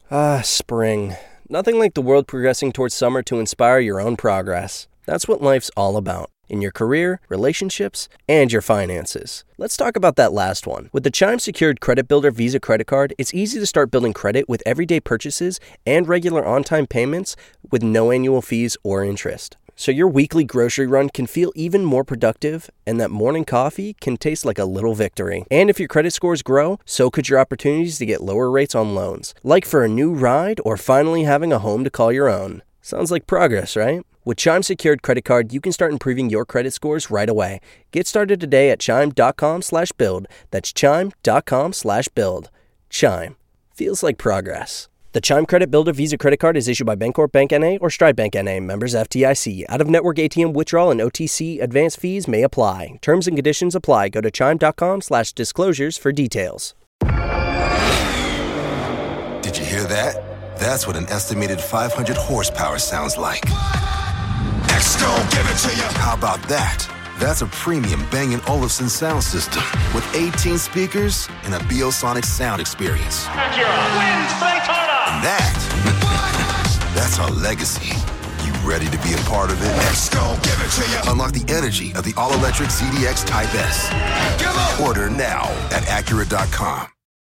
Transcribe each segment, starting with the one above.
Ah, spring. Nothing like the world progressing towards summer to inspire your own progress. That's what life's all about. In your career, relationships, and your finances. Let's talk about that last one. With the Chime Secured Credit Builder Visa Credit Card, it's easy to start building credit with everyday purchases and regular on-time payments with no annual fees or interest. So your weekly grocery run can feel even more productive, and that morning coffee can taste like a little victory. And if your credit scores grow, so could your opportunities to get lower rates on loans. Like for a new ride or finally having a home to call your own. Sounds like progress, right? With Chime Secured Credit Card, you can start improving your credit scores right away. Get started today at chime.com/build. That's chime.com/build. Chime. Feels like progress. The Chime Credit Builder Visa Credit Card is issued by Bancorp Bank N.A. or Stride Bank N.A. Members FDIC. Out-of-network ATM withdrawal and OTC advance fees may apply. Terms and conditions apply. Go to chime.com/disclosures for details. Did you hear that? That's what an estimated 500 horsepower sounds like. Next, go give it to you. How about that? That's a premium Bang & Olufsen sound system with 18 speakers and a Biosonic sound experience. Acura wins Daytona. And that's our legacy. You ready to be a part of it? Let's go give it to you. Unlock the energy of the all-electric ZDX Type S. Order now at Acura.com.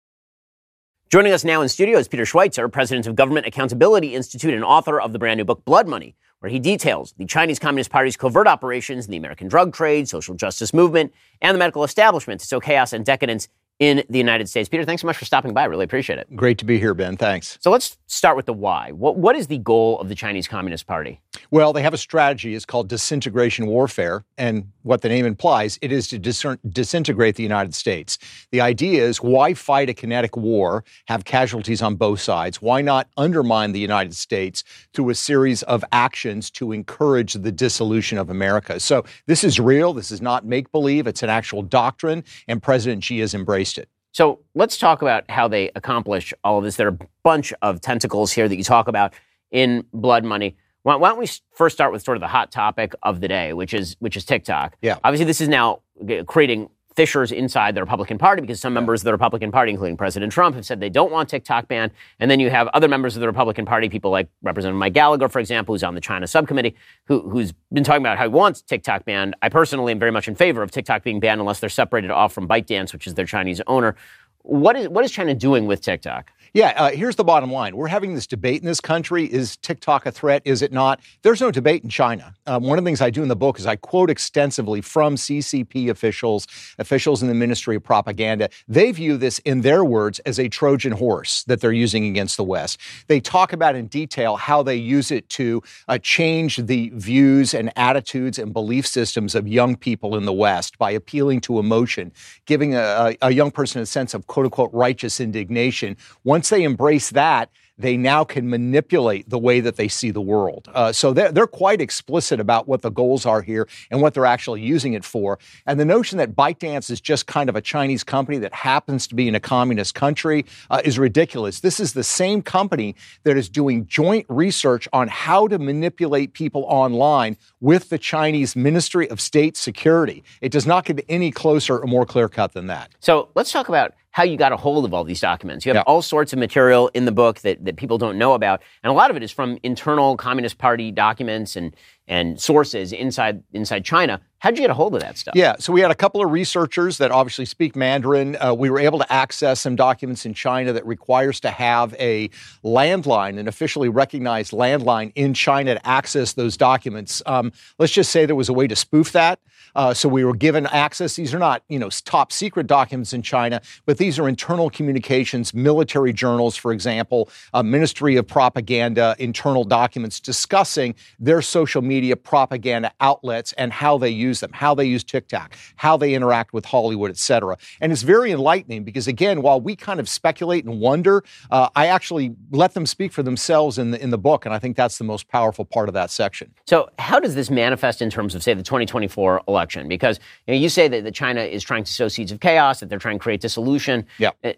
Joining us now in studio is Peter Schweizer, president of Government Accountability Institute and author of the brand new book, Blood Money, where he details the Chinese Communist Party's covert operations in the American drug trade, social justice movement, and the medical establishment to sow chaos and decadence in the United States. Peter, thanks so much for stopping by. I really appreciate it. Great to be here, Ben. Thanks. So let's start with the why. What is the goal of the Chinese Communist Party? Well, they have a strategy. It's called disintegration warfare. And what the name implies, it is to disintegrate the United States. The idea is, why fight a kinetic war, have casualties on both sides? Why not undermine the United States through a series of actions to encourage the dissolution of America? So this is real. This is not make-believe. It's an actual doctrine. And President Xi has embraced it. So let's talk about how they accomplish all of this. There are a bunch of tentacles here that you talk about in Blood Money. Why don't we first start with sort of the hot topic of the day, which is TikTok. Yeah. Obviously, this is now creating fissures inside the Republican Party because some members of the Republican Party, including President Trump, have said they don't want TikTok banned. And then you have other members of the Republican Party, people like Representative Mike Gallagher, for example, who's on the China subcommittee, who's been talking about how he wants TikTok banned. I personally am very much in favor of TikTok being banned unless they're separated off from ByteDance, which is their Chinese owner. What is China doing with TikTok? Yeah, here's the bottom line. We're having this debate in this country. Is TikTok a threat? Is it not? There's no debate in China. One of the things I do in the book is I quote extensively from CCP officials in the Ministry of Propaganda. They view this, in their words, as a Trojan horse that they're using against the West. They talk about in detail how they use it to change the views and attitudes and belief systems of young people in the West by appealing to emotion, giving a young person a sense of quote-unquote righteous indignation. Once they embrace that, they now can manipulate the way that they see the world. So they're quite explicit about what the goals are here and what they're actually using it for. And the notion that ByteDance is just kind of a Chinese company that happens to be in a communist country is ridiculous. This is the same company that is doing joint research on how to manipulate people online with the Chinese Ministry of State Security. It does not get any closer or more clear-cut than that. So let's talk about how you got a hold of all these documents. You have all sorts of material in the book that people don't know about. And a lot of it is from internal Communist Party documents and sources inside China. How'd you get a hold of that stuff? Yeah, so we had a couple of researchers that obviously speak Mandarin. We were able to access some documents in China that requires to have a landline, an officially recognized landline in China to access those documents. Let's just say there was a way to spoof that. So we were given access. These are not, top secret documents in China, but these are internal communications, military journals, for example, Ministry of Propaganda, internal documents discussing their social media propaganda outlets and how they use them, how they use TikTok, how they interact with Hollywood, et cetera. And it's very enlightening because, again, while we kind of speculate and wonder, I actually let them speak for themselves in the book, and I think that's the most powerful part of that section. So how does this manifest in terms of, say, the 2024 election? Because you say that China is trying to sow seeds of chaos, that they're trying to create dissolution. Yeah.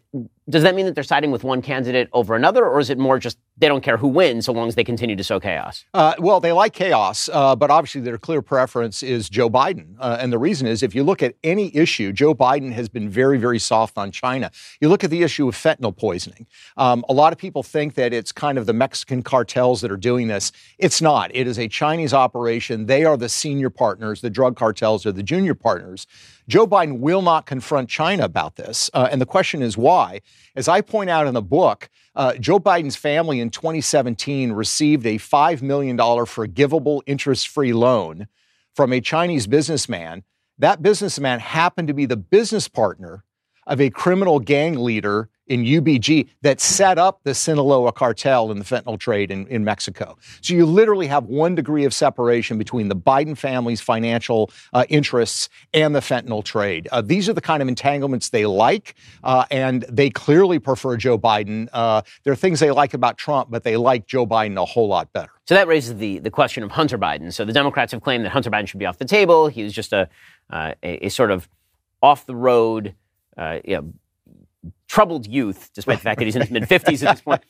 does that mean that they're siding with one candidate over another, or is it more just they don't care who wins so long as they continue to sow chaos? Well, they like chaos, but obviously their clear preference is Joe Biden. And the reason is, if you look at any issue, Joe Biden has been very, very soft on China. You look at the issue of fentanyl poisoning. A lot of people think that it's kind of the Mexican cartels that are doing this. It's not. It is a Chinese operation. They are the senior partners. The drug cartels are the junior partners. Joe Biden will not confront China about this. And the question is why? As I point out in the book, Joe Biden's family in 2017 received a $5 million forgivable interest-free loan from a Chinese businessman. That businessman happened to be the business partner of a criminal gang leader in UBG that set up the Sinaloa cartel in the fentanyl trade in Mexico. So you literally have 1 degree of separation between the Biden family's financial interests and the fentanyl trade. These are the kind of entanglements they like, and they clearly prefer Joe Biden. There are things they like about Trump, but they like Joe Biden a whole lot better. So that raises the question of Hunter Biden. So the Democrats have claimed that Hunter Biden should be off the table. He was just a sort of off-the-road, troubled youth, despite the fact that he's in his mid-50s at this point.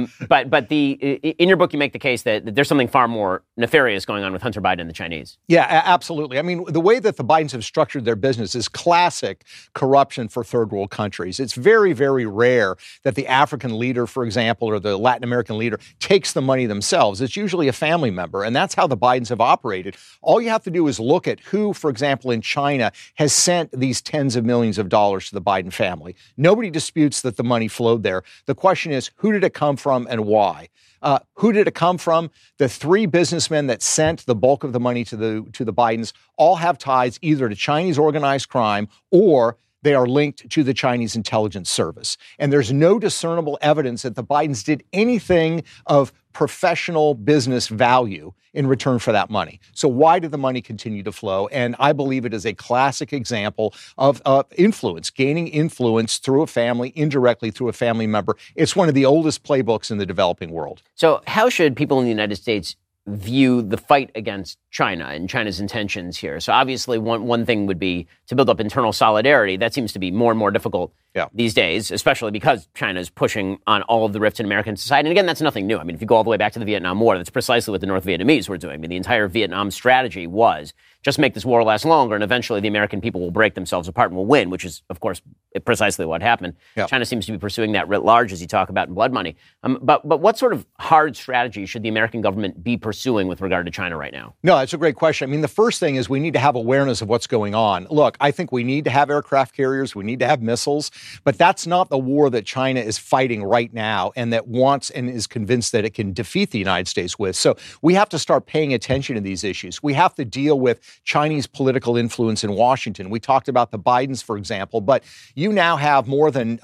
But in your book, you make the case that there's something far more nefarious going on with Hunter Biden and the Chinese. Yeah, absolutely. I mean, the way that the Bidens have structured their business is classic corruption for third world countries. It's very, very rare that the African leader, for example, or the Latin American leader takes the money themselves. It's usually a family member, and that's how the Bidens have operated. All you have to do is look at who, for example, in China has sent these tens of millions of dollars to the Biden family. Nobody disputes that the money flowed there. The question is, who did it come from and why? Who did it come from? The 3 businessmen that sent the bulk of the money to the Bidens all have ties either to Chinese organized crime or they are linked to the Chinese intelligence service. And there's no discernible evidence that the Bidens did anything of professional business value in return for that money. So why did the money continue to flow? And I believe it is a classic example of influence, gaining influence through a family, indirectly through a family member. It's one of the oldest playbooks in the developing world. So how should people in the United States view the fight against China and China's intentions here? So obviously one thing would be to build up internal solidarity. That seems to be more and more difficult these days, especially because China is pushing on all of the rifts in American society. And again, that's nothing new. I mean, if you go all the way back to the Vietnam War, that's precisely what the North Vietnamese were doing. I mean, the entire Vietnam strategy was just make this war last longer, and eventually the American people will break themselves apart and will win, which is, of course, precisely what happened. Yep. China seems to be pursuing that writ large, as you talk about in Blood Money. But what sort of hard strategy should the American government be pursuing with regard to China right now? No, that's a great question. I mean, the first thing is we need to have awareness of what's going on. Look, I think we need to have aircraft carriers. We need to have missiles. But that's not the war that China is fighting right now and that wants and is convinced that it can defeat the United States with. So we have to start paying attention to these issues. We have to deal with Chinese political influence in Washington. We talked about the Bidens, for example, but you now have more than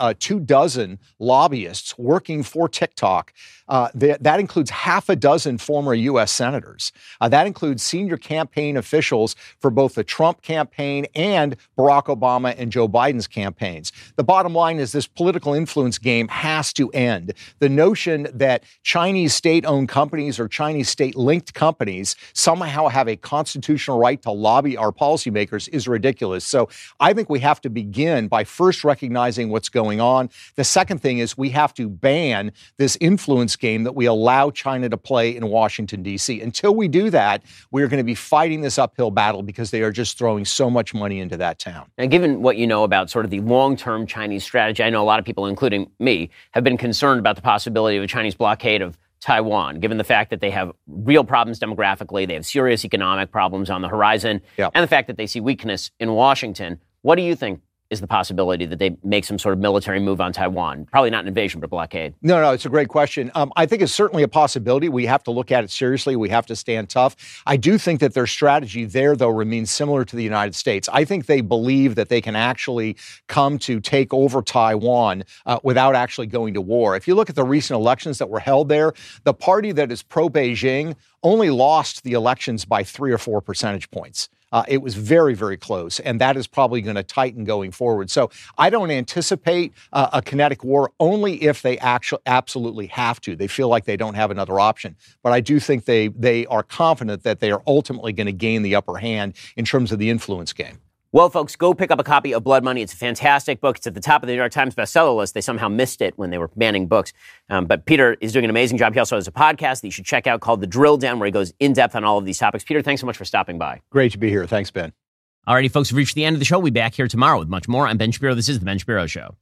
24 lobbyists working for TikTok. That includes half a dozen former U.S. senators. That includes senior campaign officials for both the Trump campaign and Barack Obama and Joe Biden's campaigns. The bottom line is this political influence game has to end. The notion that Chinese state-owned companies or Chinese state-linked companies somehow have a constitutional right to lobby our policymakers is ridiculous. So I think we have to begin by first recognizing what's going on. The second thing is we have to ban this influence game that we allow China to play in Washington, D.C. Until we do that, we're going to be fighting this uphill battle because they are just throwing so much money into that town. Now, given what you know about sort of the long-term Chinese strategy, I know a lot of people, including me, have been concerned about the possibility of a Chinese blockade of Taiwan, given the fact that they have real problems demographically, they have serious economic problems on the horizon, and the fact that they see weakness in Washington. What do you think is the possibility that they make some sort of military move on Taiwan? Probably not an invasion, but blockade. No, it's a great question. I think it's certainly a possibility. We have to look at it seriously. We have to stand tough. I do think that their strategy there, though, remains similar to the United States. I think they believe that they can actually come to take over Taiwan without actually going to war. If you look at the recent elections that were held there, the party that is pro-Beijing only lost the elections by 3 or 4 percentage points. It was very, very close, and that is probably going to tighten going forward. So I don't anticipate a kinetic war only if they actually absolutely have to. They feel like they don't have another option. But I do think they are confident that they are ultimately going to gain the upper hand in terms of the influence game. Well, folks, go pick up a copy of Blood Money. It's a fantastic book. It's at the top of the New York Times bestseller list. They somehow missed it when they were banning books. But Peter is doing an amazing job. He also has a podcast that you should check out called The Drill Down, where he goes in depth on all of these topics. Peter, thanks so much for stopping by. Great to be here. Thanks, Ben. Alrighty, folks, we've reached the end of the show. We'll be back here tomorrow with much more. I'm Ben Shapiro. This is The Ben Shapiro Show.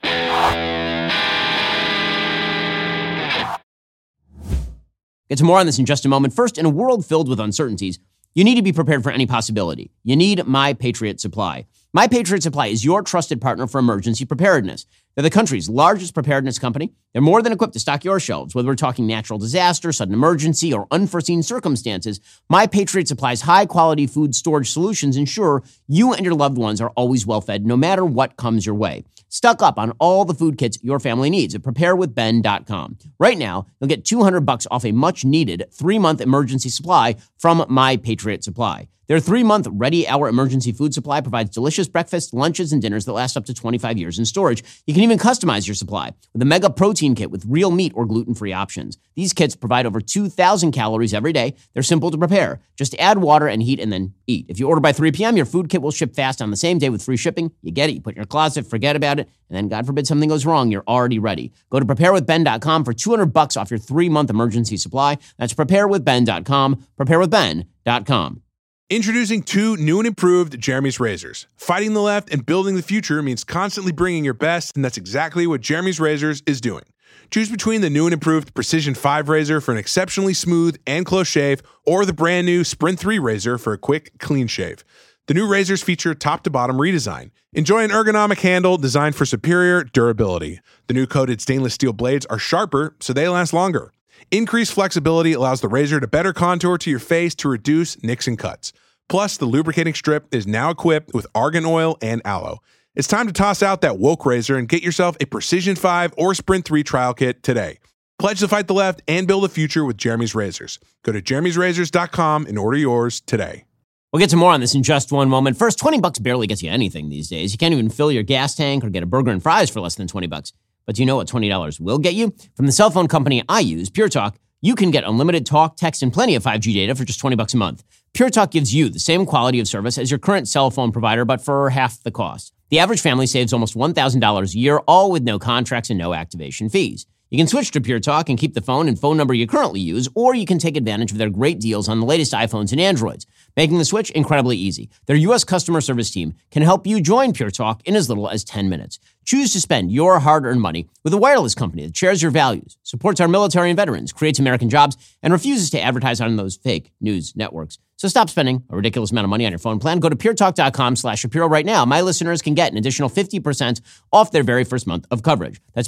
Get to more on this in just a moment. First, in a world filled with uncertainties, you need to be prepared for any possibility. You need My Patriot Supply. My Patriot Supply is your trusted partner for emergency preparedness. They're the country's largest preparedness company. They're more than equipped to stock your shelves. Whether we're talking natural disaster, sudden emergency, or unforeseen circumstances, My Patriot Supply's high-quality food storage solutions ensure you and your loved ones are always well-fed, no matter what comes your way. Stock up on all the food kits your family needs at preparewithben.com. Right now, you'll get $200 off a much-needed 3-month emergency supply from My Patriot Supply. Their 3-month ready-hour emergency food supply provides delicious breakfasts, lunches, and dinners that last up to 25 years in storage. You can even customize your supply with a mega protein kit with real meat or gluten-free options. These kits provide over 2,000 calories every day. They're simple to prepare. Just add water and heat and then eat. If you order by 3 p.m., your food kit will ship fast on the same day with free shipping. You get it, you put it in your closet, forget about it, and then God forbid something goes wrong, you're already ready. Go to preparewithben.com for $200 off your 3-month emergency supply. That's preparewithben.com, preparewithben.com. Introducing 2 new and improved Jeremy's razors. Fighting the left and building the future means constantly bringing your best, and that's exactly what Jeremy's Razors is doing. Choose between the new and improved Precision 5 razor for an exceptionally smooth and close shave, or the brand new Sprint 3 razor for a quick, clean shave. The new razors feature top-to-bottom redesign. Enjoy an ergonomic handle designed for superior durability. The new coated stainless steel blades are sharper, so they last longer. Increased flexibility allows the razor to better contour to your face to reduce nicks and cuts. Plus, the lubricating strip is now equipped with argan oil and aloe. It's time to toss out that woke razor and get yourself a Precision 5 or Sprint 3 trial kit today. Pledge to fight the left and build a future with Jeremy's Razors. Go to jeremy'srazors.com and order yours today. We'll get to more on this in just one moment. First, $20 barely gets you anything these days. You can't even fill your gas tank or get a burger and fries for less than $20. But do you know what $20 will get you? From the cell phone company I use, Pure Talk, you can get unlimited talk, text, and plenty of 5G data for just $20 a month. Pure Talk gives you the same quality of service as your current cell phone provider, but for half the cost. The average family saves almost $1,000 a year, all with no contracts and no activation fees. You can switch to Pure Talk and keep the phone and phone number you currently use, or you can take advantage of their great deals on the latest iPhones and Androids, making the switch incredibly easy. Their U.S. customer service team can help you join Pure Talk in as little as 10 minutes. Choose to spend your hard-earned money with a wireless company that shares your values, supports our military and veterans, creates American jobs, and refuses to advertise on those fake news networks. So stop spending a ridiculous amount of money on your phone plan. Go to puretalk.com/Shapiro right now. My listeners can get an additional 50% off their very first month of coverage. That's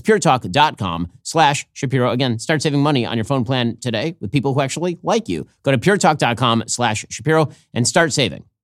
puretalk.com/Shapiro. Again, start saving money on your phone plan today with people who actually like you. Go to puretalk.com/Shapiro and start saving.